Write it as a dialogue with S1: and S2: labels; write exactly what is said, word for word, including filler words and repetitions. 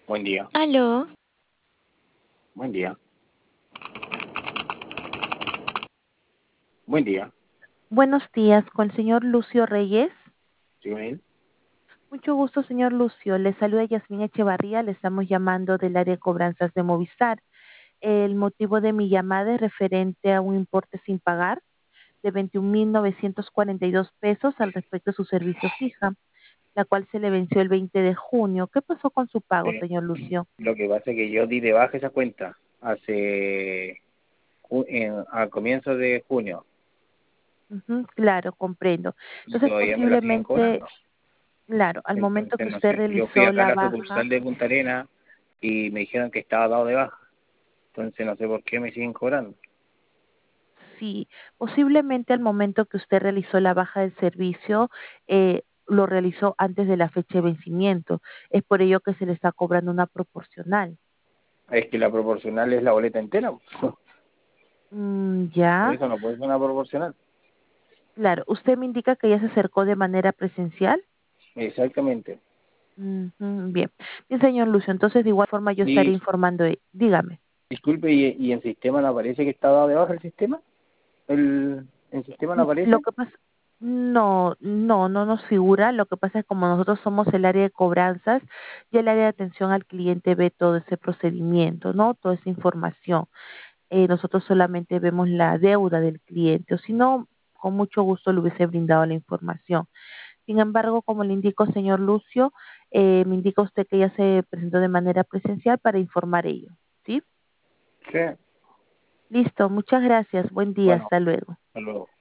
S1: Buen día,
S2: Aló,
S1: buen día, buen día.
S2: buenos días, con el señor Lucio Reyes.
S1: ¿Sí, con él?
S2: Mucho gusto, señor Lucio. Le saluda Yasmín Echevarría, le estamos llamando del área de cobranzas de Movistar. El motivo de mi llamada es referente a un importe sin pagar de veintiún mil novecientos cuarenta y dos pesos al respecto de su servicio fija, la cual se le venció el veinte de junio. ¿Qué pasó con su pago,
S1: Eh,
S2: señor Lucio?
S1: lo que pasa es que yo di de baja esa cuenta hace ju- en- a comienzos de junio
S2: Ujú, claro, comprendo.
S1: y
S2: Entonces,
S1: todavía me la siguen
S2: posiblemente,
S1: cobrando.
S2: claro, al momento que
S1: Entonces, no
S2: usted
S1: sé, yo fui
S2: realizó
S1: acá a
S2: la
S1: la
S2: baja.
S1: sucursal de Punta Arenas y me dijeron que estaba dado de baja. Entonces, no sé por qué me siguen cobrando.
S2: Sí, posiblemente al momento que usted realizó la baja del servicio, eh, lo realizó antes de la fecha de vencimiento. Es por ello que se le está cobrando una proporcional.
S1: Es que la proporcional es la boleta entera.
S2: Mm,
S1: Por
S2: ya,
S1: eso no puede ser una proporcional.
S2: claro. Usted me indica que ya se acercó de manera presencial.
S1: Exactamente.
S2: Ujú, bien. Bien, señor Lucio, entonces de igual forma yo estaré
S1: Y
S2: informando. de- Dígame.
S1: disculpe, ¿y, y en sistema no aparece que está dado de baja el sistema? ¿El, el sistema no
S2: Mm, Lo
S1: aparece?
S2: que pasa, no, no, no nos figura. Lo que pasa es que como nosotros somos el área de cobranzas y el área de atención al cliente ve todo ese procedimiento, ¿no? Toda esa información. Eh, nosotros solamente vemos la deuda del cliente, o si no, con mucho gusto le hubiese brindado la información. Sin embargo, como le indico, señor Lucio, eh, me indica usted que ya se presentó de manera presencial para informar ello, ¿sí?
S1: Sí.
S2: Listo, muchas gracias. Buen día,
S1: Bueno,
S2: hasta luego.
S1: hasta luego.